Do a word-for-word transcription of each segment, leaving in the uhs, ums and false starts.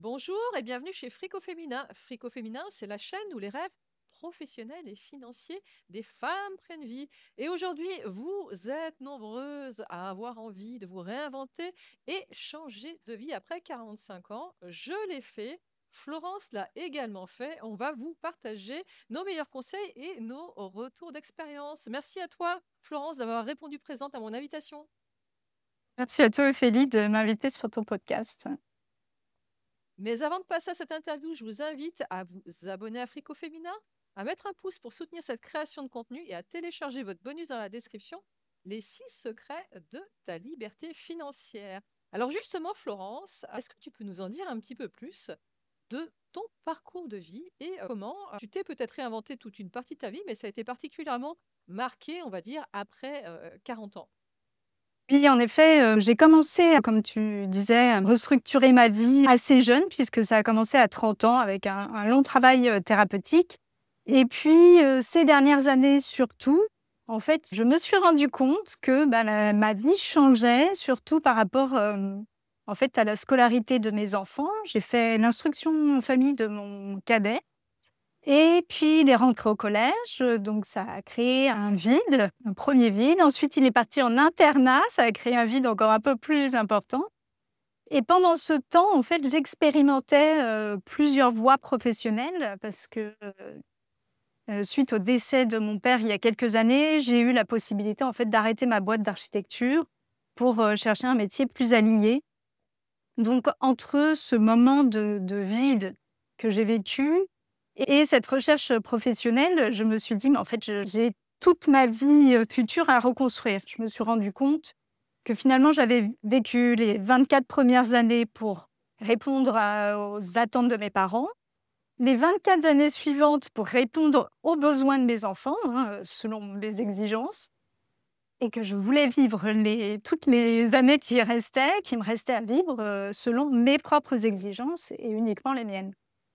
Bonjour et bienvenue chez Frico Féminin. Frico Féminin, c'est la chaîne où les rêves professionnels et financiers des femmes prennent vie. Et aujourd'hui, vous êtes nombreuses à avoir envie de vous réinventer et changer de vie après quarante-cinq ans. Je l'ai fait. Florence l'a également fait. On va vous partager nos meilleurs conseils et nos retours d'expérience. Merci à toi, Florence, d'avoir répondu présente à mon invitation. Merci à toi, Ophélie, de m'inviter sur ton podcast. Mais avant de passer à cette interview, je vous invite à vous abonner à Frico Féminin, à mettre un pouce pour soutenir cette création de contenu et à télécharger votre bonus dans la description, les six secrets de ta liberté financière. Alors justement, Florence, est-ce que tu peux nous en dire un petit peu plus de ton parcours de vie et euh, comment euh, tu t'es peut-être réinventé toute une partie de ta vie, mais ça a été particulièrement marqué, on va dire, après euh, quarante ans. Oui, en effet, heu, j'ai commencé, comme tu disais, à restructurer ma vie assez jeune puisque ça a commencé à trente ans avec un un long travail, heu, thérapeutique et puis, heu, ces dernières années surtout, en fait, je me suis rendu compte que, bah, la ma vie changeait surtout par rapport, hem, en fait, à la scolarité de mes enfants. J'ai fait l'instruction en famille de mon cadet. Et puis il est rentré au collège, heu, donc ça a créé un vide, un premier vide. Ensuite, il est parti en internat, ça a créé un vide encore un peu plus important. Et pendant ce temps, en fait, j'expérimentais, heu, plusieurs voies professionnelles parce que, heu heu, suite au décès de mon père il y a quelques années, j'ai eu la possibilité, en fait, d'arrêter ma boîte d'architecture pour, heu, chercher un métier plus aligné. Donc entre ce moment de de vide que j'ai vécu et cette recherche professionnelle, je me suis dit: «Mais en fait, je j'ai toute ma vie, heu, future à reconstruire». Je me suis rendu compte que finalement, j'avais vécu les vingt-quatre premières années pour répondre à aux attentes de mes parents, les vingt-quatre années suivantes pour répondre aux besoins de mes enfants, hein, heu, selon mes exigences et que je voulais vivre les toutes les années qui restaient, qui me restaient à vivre, heu, selon mes propres exigences et uniquement les miennes.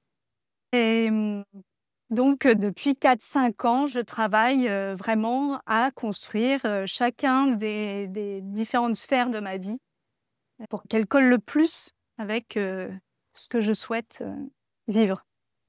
Et mmh, donc heu, depuis quatre cinq ans, je travaille, heu, vraiment à construire, heu, chacun des des différentes sphères de ma vie pour qu'elles collent le plus avec, heu, ce que je souhaite, heu, vivre.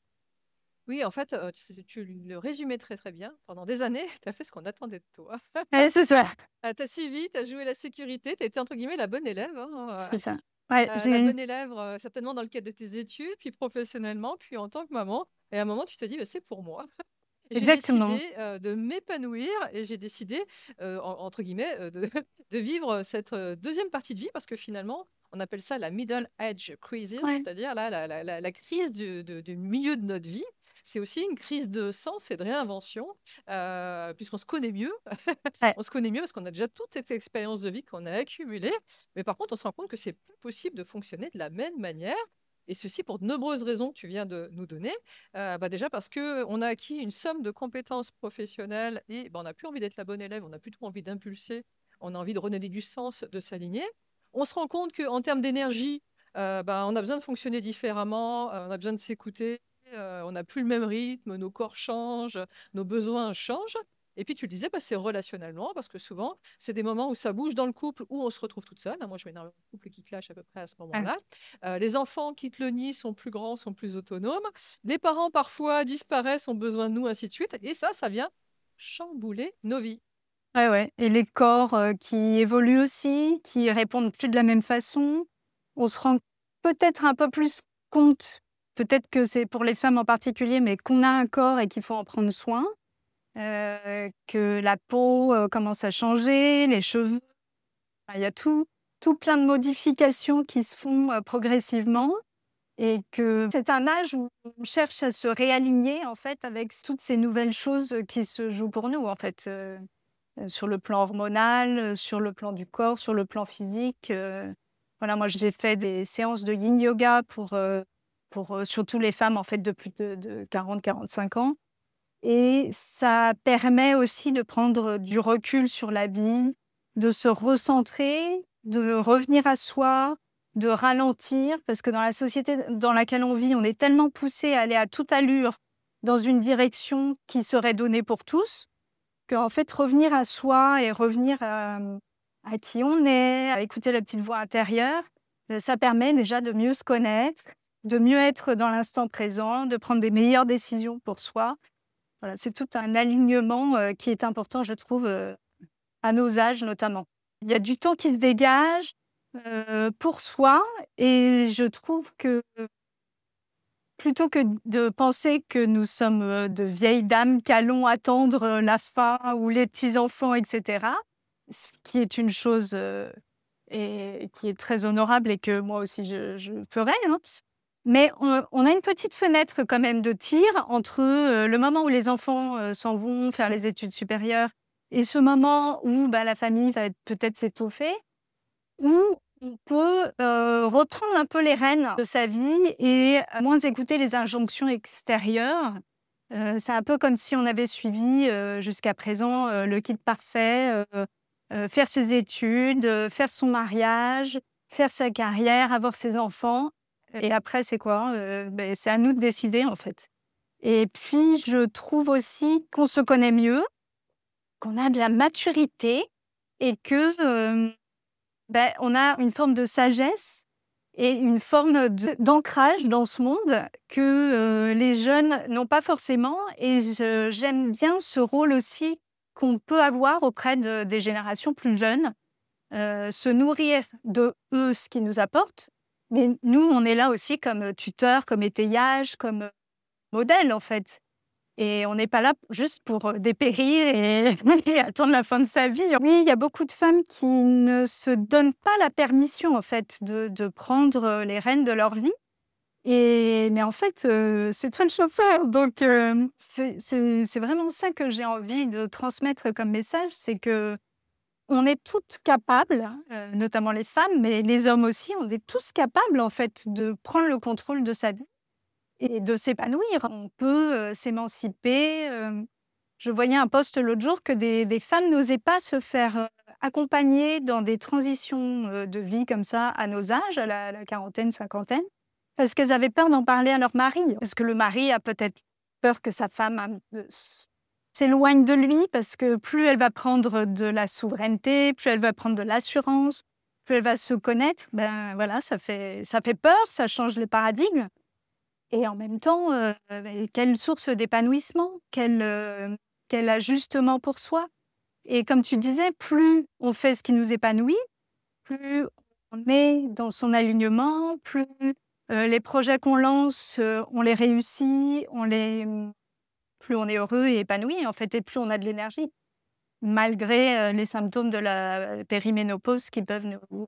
Oui, en fait, euh, tu, sais- tu le résumais très très bien. Pendant des années, tu as fait ce qu'on attendait de toi. Ouais, c'est ça, Ah, tu suivi, t'as joué la sécurité, tu été entre guillemets «la bonne élève», hein, c'est ça. Ouais, heu heu, la j'ai bonne élève, heu, certainement dans le cadre de tes études, puis professionnellement, puis en tant que maman et à un moment tu te dis: «Bah, c'est pour moi». Et j'ai exactement. décidé, heu, de m'épanouir et j'ai décidé, heu, en entre guillemets, heu, de de vivre cette, heu, deuxième partie de vie parce que finalement, on appelle ça la middle age crisis, Ouais, c'est-à-dire là, la la la la crise du de du milieu de notre vie. C'est aussi une crise de sens et de réinvention, heu, puisqu'on se connaît mieux. ouais. On se connaît mieux parce qu'on a déjà toute cette expérience de vie qu'on a accumulée, mais par contre, on se rend compte que c'est plus possible de fonctionner de la même manière et ceci pour de nombreuses raisons que tu viens de nous donner. Heu, bah, déjà parce qu'on a acquis une somme de compétences professionnelles et bah, on n'a plus envie d'être la bonne élève, on n'a plus trop envie d'impulser, on a envie de redonner du sens, de s'aligner. On se rend compte qu'en termes d'énergie, heu, bah, on a besoin de fonctionner différemment, heu, on a besoin de s'écouter, heu, on n'a plus le même rythme, nos corps changent, nos besoins changent. Et puis tu le disais, bah, c'est relationnellement, parce que souvent, c'est des moments où ça bouge dans le couple, où on se retrouve toute seule. Moi, je vois énormément de couples qui clashent à peu près à ce Ouais. moment-là. Euh, les enfants quittent le nid, sont plus grands, sont plus autonomes. Les parents, parfois, disparaissent, ont besoin de nous, ainsi de suite. Et ça, ça vient chambouler nos vies. Ouais, ouais, et les corps, heu, qui évoluent aussi, qui répondent plus de la même façon. On se rend peut-être un peu plus compte, peut-être que c'est pour les femmes en particulier, mais qu'on a un corps et qu'il faut en prendre soin, heu, que la peau, heu, commence à changer, les cheveux, enfin, il y a tout tout plein de modifications qui se font, heu, progressivement et que c'est un âge où on cherche à se réaligner, en fait, avec toutes ces nouvelles choses, heu, qui se jouent pour nous, en fait, heu Heu, sur le plan hormonal, heu, sur le plan du corps, sur le plan physique, heu, voilà, moi j'ai fait des séances de yin yoga pour, heu pour, heu, surtout les femmes en fait de plus de de quarante quarante-cinq ans et ça permet aussi de prendre du recul sur la vie, de se recentrer, de revenir à soi, de ralentir parce que dans la société dans laquelle on vit, on est tellement poussé à aller à toute allure dans une direction qui serait donnée pour tous, qu'en fait, revenir à soi et revenir à, mmh, à qui on est, à écouter la petite voix intérieure, heu, ça permet déjà de mieux se connaître de mieux être dans l'instant présent, de prendre des meilleures décisions pour soi. Voilà, c'est tout un alignement, heu, qui est important, je trouve, heu, à nos âges notamment. Il y a du temps qui se dégage, heu, pour soi et je trouve que plutôt que de penser que nous sommes, heu, de vieilles dames qui allons attendre, heu, la fin ou les petits-enfants et cetera, ce qui est une chose, heu et qui est très honorable et que moi aussi je je ferais, hein. Mais on on a une petite fenêtre quand même de tir entre, heu, le moment où les enfants, heu, s'en vont faire les études supérieures et ce moment où, bah, la famille va être peut-être s'étoffer. Où on peut, heu, reprendre un peu les rênes de sa vie et heu, moins écouter les injonctions extérieures. Heu, c'est un peu comme si on avait suivi, heu, jusqu'à présent, heu, le kit parfait, heu heu, faire ses études, heu, faire son mariage, faire sa carrière, avoir ses enfants et après c'est quoi? Heu, beh, c'est à nous de décider, en fait. Et puis je trouve aussi qu'on se connaît mieux, qu'on a de la maturité et que, ben, on a une forme de sagesse et une forme de d'ancrage dans ce monde que, heu, les jeunes n'ont pas forcément et je j'aime bien ce rôle aussi qu'on peut avoir auprès de des générations plus jeunes, heu, se nourrir de eux, ce qu'ils nous apportent, mais nous, on est là aussi comme, tuteur, comme étayage, comme, heu, modèle, en fait. Et on n'est pas là juste pour, heu, dépérir et et attendre la fin de sa vie. Oui, il y a beaucoup de femmes qui ne se donnent pas la permission, en fait, de de prendre, heu, les rênes de leur vie et mais en fait, heu, c'est toi le chauffeur donc hem, c'est c'est c'est vraiment ça que j'ai envie de transmettre comme message, c'est que on est toutes capables, heu, notamment les femmes, mais les hommes aussi, on est tous capables, en fait, de prendre le contrôle de sa vie et de s'épanouir. On peut, heu, s'émanciper, hem. Je voyais un post l'autre jour que des des femmes n'osaient pas se faire, heu, accompagner dans des transitions, heu, de vie comme ça à nos âges, à la la quarantaine, cinquantaine, parce qu'elles avaient peur d'en parler à leur mari. Parce que le mari a peut-être peur que sa femme un peu s s'éloigne de lui parce que plus elle va prendre de la souveraineté, plus elle va prendre de l'assurance, plus elle va se connaître, ben, voilà, ça fait ça fait peur, ça change les paradigmes. Et en même temps, heu, beh, quelle source d'épanouissement, quel, heu, quel ajustement pour soi. Et comme tu disais, plus on fait ce qui nous épanouit, plus on est dans son alignement, plus, heu, les projets qu'on lance, heu, on les réussit, on les mmh, plus on est heureux et épanoui, en fait, et plus on a de l'énergie. Malgré, heu, les symptômes de la périménopause qui peuvent nous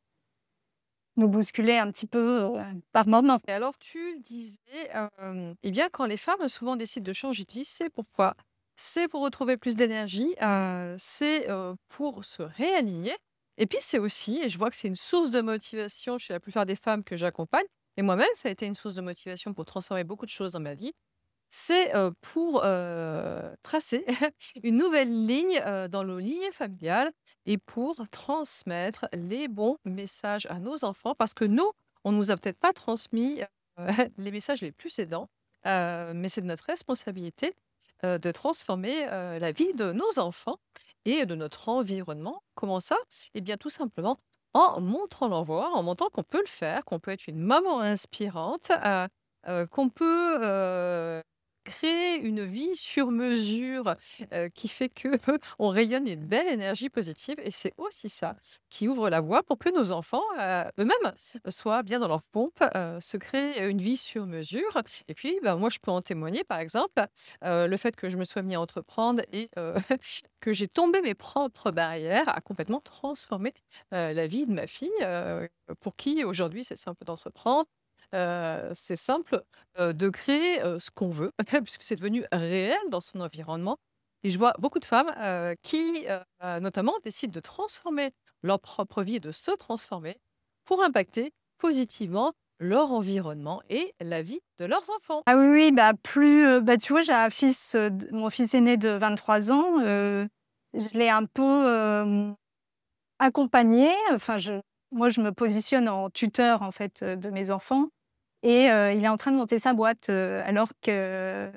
nous bousculer un petit peu, heu, par moments. Et alors tu disais, hem, eh bien, quand les femmes souvent décident de changer de vie, c'est pourquoi? C'est pour retrouver plus d'énergie, heu, c'est, heu, pour se réaligner et puis c'est aussi et je vois que c'est une source de motivation chez la plupart des femmes que j'accompagne et moi-même ça a été une source de motivation pour transformer beaucoup de choses dans ma vie. C'est, heu, pour, heu, tracer une nouvelle ligne, heu, dans nos lignées familiales et pour transmettre les bons messages à nos enfants. Parce que nous, on nous a peut-être pas transmis, heu, les messages les plus aidants, heu, mais c'est de notre responsabilité, heu, de transformer, heu, la vie de nos enfants et de notre environnement. Comment ça? Eh bien, tout simplement en montrant leur voie, en montrant qu'on peut le faire, qu'on peut être une maman inspirante, heu heu, qu'on peut, heu créer une vie sur mesure, heu, qui fait que on rayonne une belle énergie positive et c'est aussi ça qui ouvre la voie pour que nos enfants, heu, eux-mêmes soient bien dans leur pompe, heu, se créent une vie sur mesure et puis, bah, moi je peux en témoigner par exemple, heu, le fait que je me sois mis à entreprendre et heu, que j'ai tombé mes propres barrières a complètement transformé, heu, la vie de ma fille, heu, pour qui aujourd'hui c'est simple d'entreprendre, heu, c'est simple heu, de créer, heu, ce qu'on veut, puisque c'est devenu réel dans son environnement et je vois beaucoup de femmes, heu, qui, heu, notamment décident de transformer leur propre vie et de se transformer pour impacter positivement leur environnement et la vie de leurs enfants. Ah oui, oui, bah, plus, heu, bah, tu vois, j'ai un fils, heu, d mon fils aîné de vingt-trois ans, heu, je l'ai un peu, hem, accompagné. Enfin, je moi, je me positionne en tuteur, en fait, heu, de mes enfants et heu, il est en train de monter sa boîte, heu, alors que,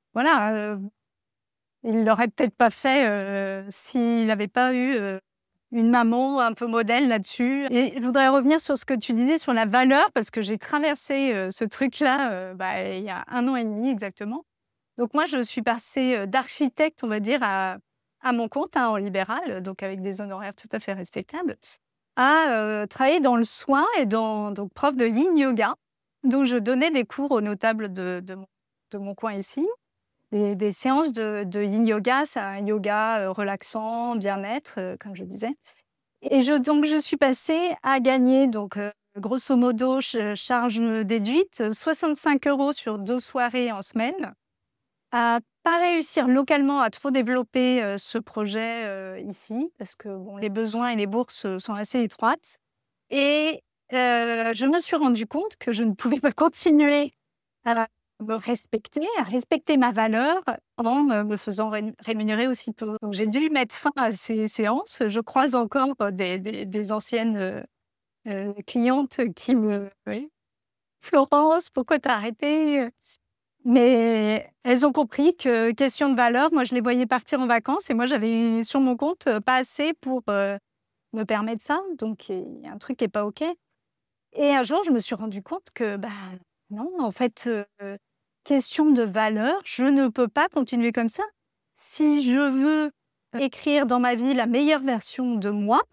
voilà, heu, il l'aurait peut-être pas fait, heu, s'il n'avait pas eu, heu, une maman un peu modèle là-dessus. Et je voudrais revenir sur ce que tu disais sur la valeur, parce que j'ai traversé euh, ce truc-là euh, bah, il y a un an et demi exactement. Donc moi, je suis passée euh, d'architecte, on va dire, à, à mon compte, hein, en libéral, donc avec des honoraires tout à fait respectables, à euh, travailler dans le soin et dans, donc prof de yin yoga. Donc je donnais des cours aux notables de, de, mon, de mon coin ici. Des, des séances de, de yin yoga, c'est un yoga euh, relaxant, bien-être, euh, comme je disais. Et je, donc, je suis passée à gagner, donc, euh, grosso modo, ch- charge déduite, soixante-cinq euros sur deux soirées en semaine, à pas réussir localement à trop développer euh, ce projet euh, ici, parce que bon, les besoins et les bourses euh, sont assez étroites. Et euh, je me suis rendu compte que je ne pouvais pas continuer à me respecter, à respecter ma valeur en euh, me faisant ré- rémunérer aussi peu. Donc j'ai dû mettre fin à ces séances. Je croise encore euh, des, des- des anciennes euh, euh, clientes qui me... Oui. Florence, pourquoi t'as arrêté? Mais elles ont compris que question de valeur, moi je les voyais partir en vacances et moi j'avais sur mon compte euh, pas assez pour euh, me permettre ça. Donc il y a un truc qui est pas OK. Et un jour, je me suis rendu compte que, bah, non, en fait, heu, question de valeur, je ne peux pas continuer comme ça. Si je veux écrire dans ma vie la meilleure version de moi,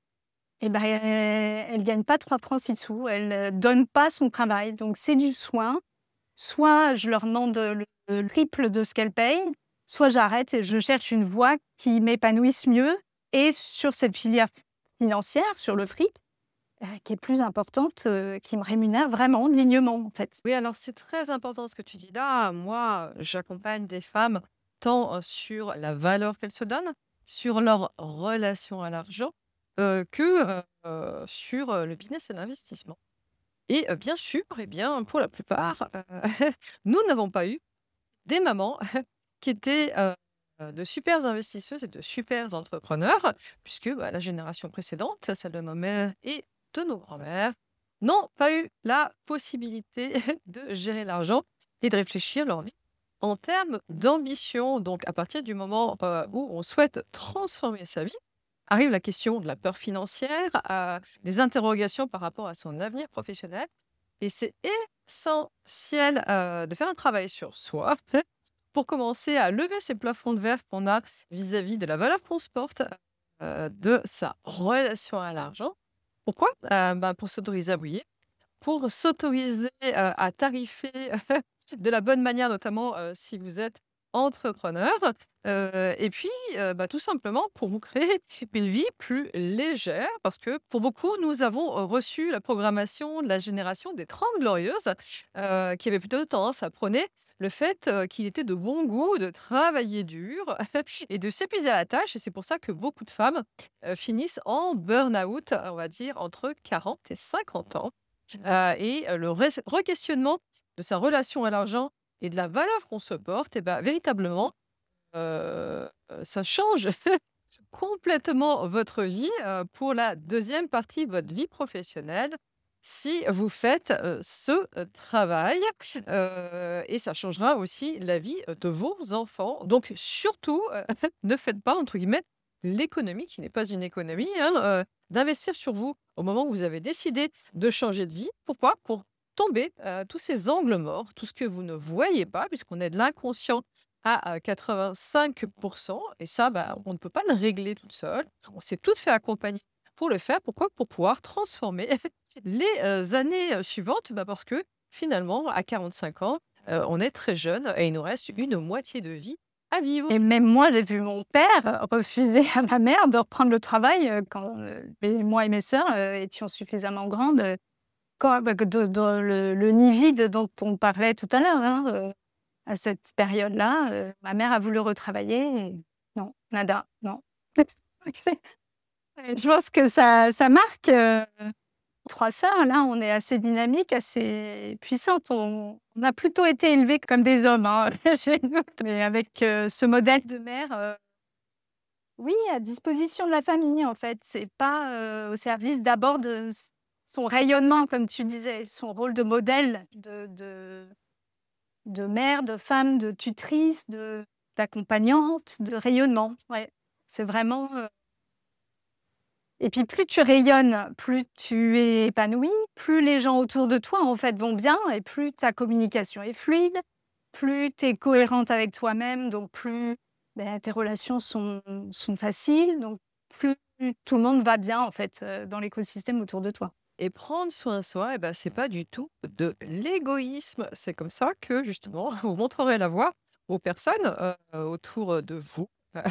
et ben, elle ne gagne pas trois francs six sous, elle ne donne pas son travail. Donc c'est du soin. Soit je leur demande le le triple de ce qu'elles payent, soit j'arrête et je cherche une voie qui m'épanouisse mieux et sur cette filière financière, sur le fric, Heu, qui est plus importante, heu, qui me rémunère vraiment dignement, en fait. Oui, alors c'est très important ce que tu dis là. Moi, j'accompagne des femmes tant euh, sur la valeur qu'elles se donnent, sur leur relation à l'argent, euh, que euh, euh, sur euh, le business et l'investissement. Et euh, bien sûr, eh bien, pour la plupart, euh, nous n'avons pas eu des mamans qui étaient euh, euh, de super investisseuses et de super entrepreneurs, puisque bah, la génération précédente, celle de nos mères et de nos grands-mères, n'ont pas eu la possibilité de gérer l'argent et de réfléchir leur vie en termes d'ambition. Donc, à partir du moment euh, où on souhaite transformer sa vie, arrive la question de la peur financière, euh, des interrogations par rapport à son avenir professionnel. Et c'est essentiel euh, de faire un travail sur soi pour commencer à lever ces plafonds de verre qu'on a vis-à-vis de la valeur qu'on se porte, euh, de sa relation à l'argent. Pourquoi? Euh, ben, pour s'autoriser à briller, pour s'autoriser euh, à tarifer de la bonne manière, notamment euh, si vous êtes entrepreneur. Euh, et puis, euh, bah, tout simplement pour vous créer une vie plus légère, parce que pour beaucoup, nous avons euh, reçu la programmation de la génération des trente glorieuses, euh, qui avait plutôt tendance à prôner le fait euh, qu'il était de bon goût de travailler dur et de s'épuiser à la tâche. Et c'est pour ça que beaucoup de femmes euh, finissent en burn-out, on va dire, entre quarante et cinquante ans. Heu et heu, le res requestionnement de sa relation à l'argent et de la valeur qu'on se porte et bah, véritablement, heu heu, ça change complètement votre vie, heu, pour la deuxième partie de votre vie professionnelle, si vous faites, heu, ce, heu, travail, heu et ça changera aussi la vie, heu, de vos enfants. Donc surtout, heu, ne faites pas, entre guillemets, «l'économie» qui n'est pas une économie, hein, heu, d'investir sur vous au moment où vous avez décidé de changer de vie. Pourquoi? Pour tomber, heu, tous ces angles morts, tout ce que vous ne voyez pas, puisqu'on est de l'inconscient à, heu, quatre-vingt-cinq et ça, bah, on ne peut pas le régler toute seule. On s'est toutes fait accompagner pour le faire. Pourquoi? Pour pouvoir transformer les, heu, années, heu, suivantes. Bah, parce que finalement, à quarante-cinq ans, heu, on est très jeune et il nous reste une moitié de vie à vivre. Et même moi, j'ai vu mon père refuser à ma mère de reprendre le travail, heu, quand, heu, et moi et mes sœurs, heu, étions suffisamment grandes, heu, quand bah, que de dans le le nid vide dont on parlait tout à l'heure, hein, heu, à cette période-là, heu, ma mère a voulu retravailler et non, nada, non. Je pense que ça ça marque, heu trois sœurs, là, on est assez dynamiques, assez puissantes. On on a plutôt été élevées comme des hommes, hein, chez nous. Mais avec, heu, ce modèle de mère, heu, oui, à disposition de la famille, en fait. C'est pas, heu, au service d'abord de s son rayonnement, comme tu disais, son rôle de modèle de de de mère, de femme, de tutrice, de d'accompagnante, de rayonnement. Ouais, c'est vraiment, heu Et puis plus tu rayonnes, plus tu es épanoui, plus les gens autour de toi, en fait, vont bien et plus ta communication est fluide, plus tu es cohérente avec toi-même, donc plus, bah, tes relations sont sont faciles, donc plus tout le monde va bien, en fait, heu, dans l'écosystème autour de toi. Et prendre soin de soi, et ben, c'est pas du tout de l'égoïsme. C'est comme ça que justement, vous montrerez la voie aux personnes, heu, autour de vous,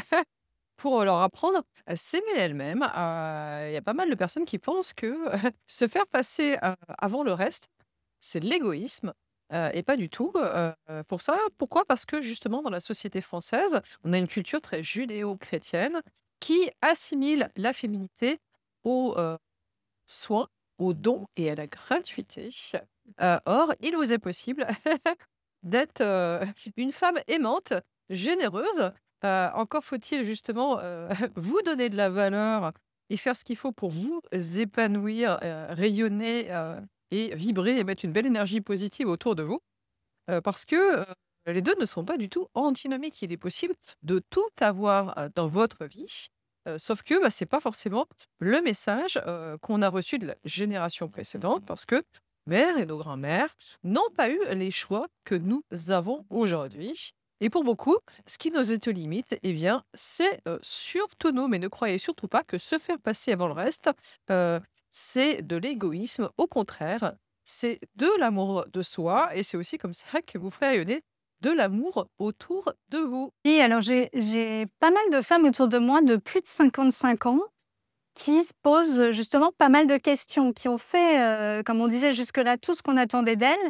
pour leur apprendre à s'aimer elles-mêmes. Heu, il y a pas mal de personnes qui pensent que se faire passer, heu, avant le reste, c'est de l'égoïsme, heu, et pas du tout, heu, pour ça. Pourquoi? Parce que justement dans la société française, on a une culture très judéo-chrétienne qui assimile la féminité au, heu, soin, au don et à la gratuité. Heu, or, il vous est possible d'être, heu, une femme aimante, généreuse. Heu, encore faut-il justement, heu, vous donner de la valeur et faire ce qu'il faut pour vous épanouir, heu, rayonner, heu et vibrer et mettre une belle énergie positive autour de vous. Heu, parce que, heu, les deux ne sont pas du tout antinomiques. Il est possible de tout avoir, heu, dans votre vie, heu, sauf que, bah, c'est pas forcément le message, heu, qu'on a reçu de la génération précédente parce que mères et nos grands-mères n'ont pas eu les choix que nous avons aujourd'hui et pour beaucoup, ce qui nous autolimite et bien, c'est, heu, surtout nous. Mais ne croyez surtout pas que se faire passer avant le reste, heu, c'est de l'égoïsme. Au contraire, c'est de l'amour de soi et c'est aussi comme ça que vous ferez rayonner de l'amour autour de vous. Et alors j'ai j'ai pas mal de femmes autour de moi de plus de cinquante-cinq ans qui se posent, justement pas mal de questions, qui ont fait, heu, comme on disait jusque-là, tout ce qu'on attendait d'elles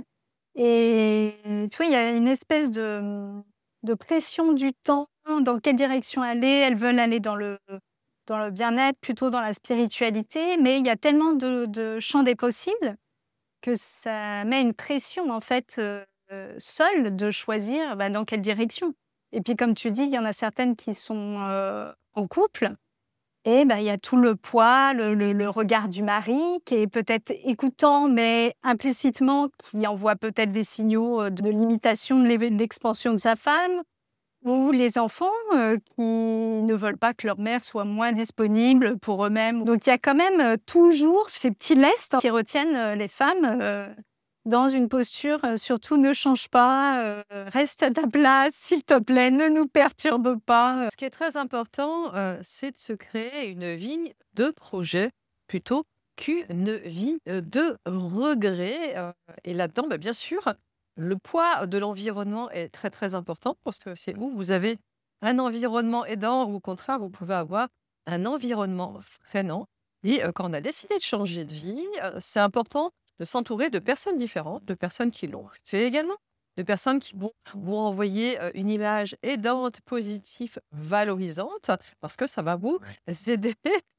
et tu vois, il y a une espèce de, mmh, de pression du temps, dans quelle direction aller. Elles veulent aller dans le dans le bien-être, plutôt dans la spiritualité, mais il y a tellement de de champs des possibles que ça met une pression, en fait, heu, seule de choisir, bah, dans quelle direction. Et puis comme tu dis, il y en a certaines qui sont, heu, en couple et bah, il y a tout le poids, le le le regard du mari qui est peut-être écoutant, mais implicitement qui envoie peut-être des signaux, heu, de limitation de l'éve de l'expansion de sa femme. Ou les enfants, heu, qui ne veulent pas que leur mère soit moins disponible pour eux-mêmes. Donc il y a quand même, heu, toujours ces petits lestes qui retiennent, heu, les femmes, heu, dans une posture, heu, surtout: «Ne change pas, heu, reste à ta place, s'il te plaît, ne nous perturbe pas». Ce qui est très important, heu, c'est de se créer une vie de projet plutôt qu'une vie, heu, de regret, heu et là-dedans, bah, bien sûr, le poids de l'environnement est très, très important parce que c'est où vous avez un environnement aidant ou au contraire, vous pouvez avoir un environnement freinant et heu, quand on a décidé de changer de vie, heu, c'est important de s'entourer de personnes différentes, de personnes qui l'ont fait également, de personnes qui vont vous renvoyer, heu, une image aidante, positive, valorisante, parce que ça va vous aider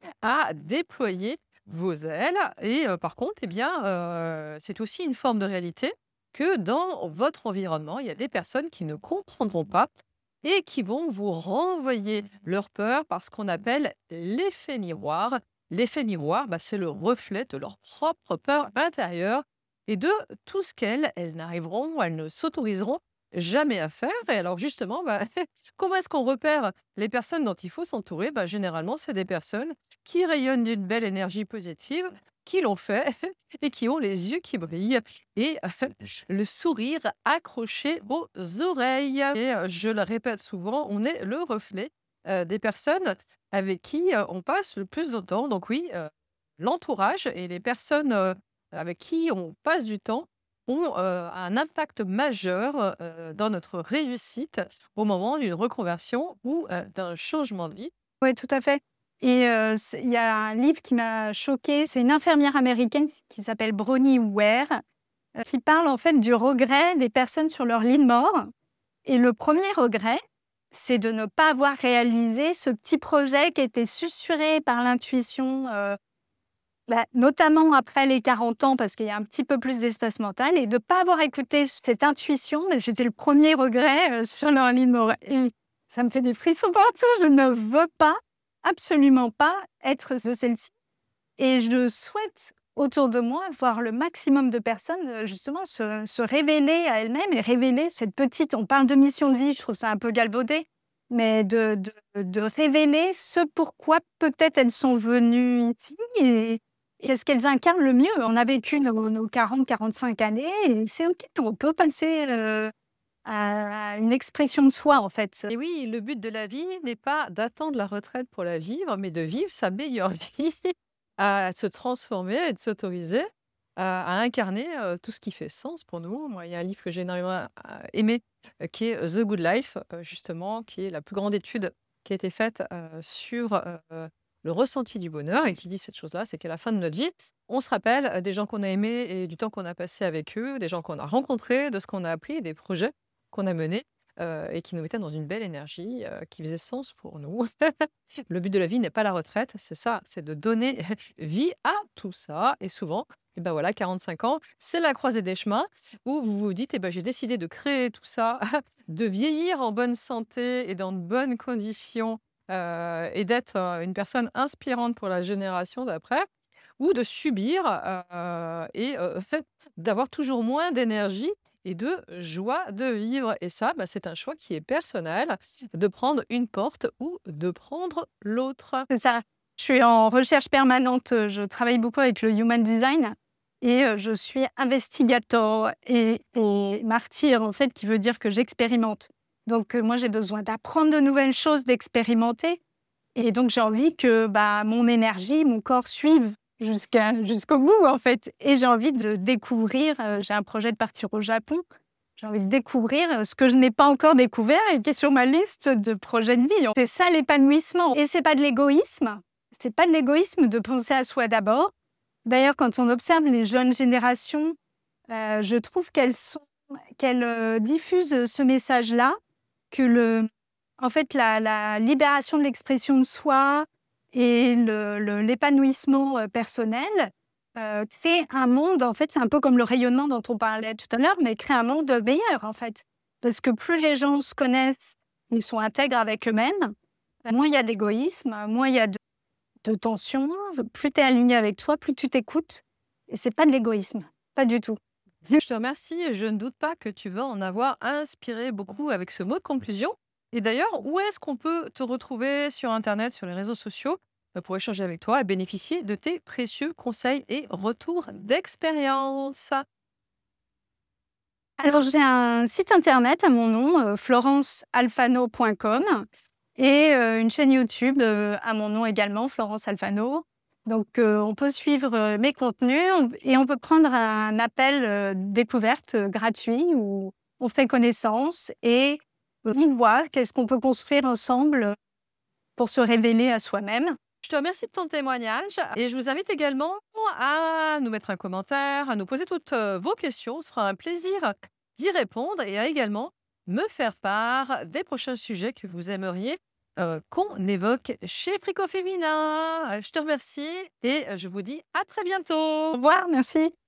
à déployer vos ailes et heu, par contre, eh bien, heu, c'est aussi une forme de réalité que dans votre environnement, il y a des personnes qui ne comprendront pas et qui vont vous renvoyer leur peur par ce qu'on appelle l'effet miroir. L'effet miroir, bah, c'est le reflet de leur propre peur intérieure et de tout ce qu'elles, elles n'arriveront, elles ne s'autoriseront jamais à faire. Et alors justement, bah, comment est-ce qu'on repère les personnes dont il faut s'entourer? Bah, généralement, c'est des personnes qui rayonnent d'une belle énergie positive, qui l'ont fait et qui ont les yeux qui brillent et le sourire accroché aux oreilles. Et euh, je le répète souvent, on est le reflet euh, des personnes avec qui euh, on passe le plus de temps. Donc oui, euh, l'entourage et les personnes euh, avec qui on passe du temps ont, heu, un impact majeur, heu, dans notre réussite au moment d'une reconversion ou, heu, d'un changement de vie. Ouais, tout à fait. Et heu, c'est il y a un livre qui m'a choquée, c'est une infirmière américaine s qui s'appelle Bronnie Ware, heu, qui parle en fait du regret des personnes sur leur lit de mort. Et le premier regret, c'est de ne pas avoir réalisé ce petit projet qui était susurré par l'intuition, heu, bah, notamment après les quarante ans parce qu'il y a un petit peu plus d'espace mental et de pas avoir écouté cette intuition, mais c'était le premier regret, heu, sur leur lit de mort et ça me fait des frissons partout. Je ne veux pas, absolument pas être de celle-ci et je souhaite autour de moi voir le maximum de personnes, heu, justement se se révéler à elles-mêmes et révéler cette petite on parle de mission de vie, je trouve ça un peu galvaudé, mais de de de révéler ce pourquoi peut-être elles sont venues ici et qu'est-ce qu'elles incarnent le mieux. On a vécu nos nos quarante-quarante-cinq années et c'est OK, on peut passer, heu, à à une expression de soi, en fait. Et oui, le but de la vie n'est pas d'attendre la retraite pour la vivre, mais de vivre sa meilleure vie, à se transformer et de s'autoriser à à incarner, heu, tout ce qui fait sens pour nous. Moi, il y a un livre que j'ai énormément, heu, aimé, heu, qui est The Good Life, heu, justement, qui est la plus grande étude qui a été faite, heu, sur, heu, le ressenti du bonheur et qui dit cette chose-là, c'est qu'à la fin de notre vie, on se rappelle, heu, des gens qu'on a aimés et du temps qu'on a passé avec eux, des gens qu'on a rencontrés, de ce qu'on a appris, des projets qu'on a menés, heu et qui nous mettaient dans une belle énergie, heu, qui faisait sens pour nous. Le but de la vie n'est pas la retraite, c'est ça, c'est de donner vie à tout ça et souvent, et ben, voilà, quarante-cinq ans, c'est la croisée des chemins où vous vous dites: «Et ben, j'ai décidé de créer tout ça, de vieillir en bonne santé et dans de bonnes conditions, heu et d'être, heu, une personne inspirante pour la génération d'après» ou de subir, heu et heu, d'avoir toujours moins d'énergie et de joie de vivre et ça, bah, c'est un choix qui est personnel, de prendre une porte ou de prendre l'autre. C'est ça. Je suis en recherche permanente, heu, je travaille beaucoup avec le human design et heu, je suis investigator et et martyr, en fait, qui veut dire que j'expérimente. Donc heu, moi, j'ai besoin d'apprendre de nouvelles choses, d'expérimenter et donc j'ai envie que, bah, mon énergie, mon corps suivent jusqu'à jusqu'au bout, en fait et j'ai envie de découvrir, heu, j'ai un projet de partir au Japon. J'ai envie de découvrir, heu, ce que je n'ai pas encore découvert et qui est sur ma liste de projets de vie. C'est ça l'épanouissement et c'est pas de l'égoïsme. C'est pas de l'égoïsme de penser à soi d'abord. D'ailleurs, quand on observe les jeunes générations, heu, je trouve qu'elles sont qu'elles, heu, diffusent ce message-là, que le en fait, la la libération de l'expression de soi et le le l'épanouissement, heu, personnel, heu, crée un monde en fait, c'est un peu comme le rayonnement dont on parlait tout à l'heure, mais crée un monde, meilleur, en fait. Parce que plus les gens se connaissent, ils sont intègres avec eux-mêmes, moins il y a d'égoïsme, moins il y a de de tension, plus tu es aligné avec toi, plus tu t'écoutes et c'est pas de l'égoïsme, pas du tout. Je te remercie et je ne doute pas que tu vas en avoir inspiré beaucoup avec ce mot de conclusion. Et d'ailleurs, où est-ce qu'on peut te retrouver sur internet, sur les réseaux sociaux, heu, pour échanger avec toi et bénéficier de tes précieux conseils et retours d'expérience? Alors j'ai un site internet à mon nom, heu, florence alfano point com et heu, une chaîne YouTube, heu, à mon nom également, Florence Alfano. Donc heu, on peut suivre, heu, mes contenus on et on peut prendre un appel, heu, découverte, heu, gratuit où on fait connaissance et heu, on voit qu'est-ce qu'on peut construire ensemble, heu, pour se révéler à soi-même. Je te remercie de ton témoignage et je vous invite également à nous mettre un commentaire, à nous poser toutes, heu, vos questions. Ce sera un plaisir d'y répondre et à également me faire part des prochains sujets que vous aimeriez, heu, qu'on évoque chez Frico Féminin. Heu, je te remercie et heu, je vous dis à très Au bientôt. revoir, merci.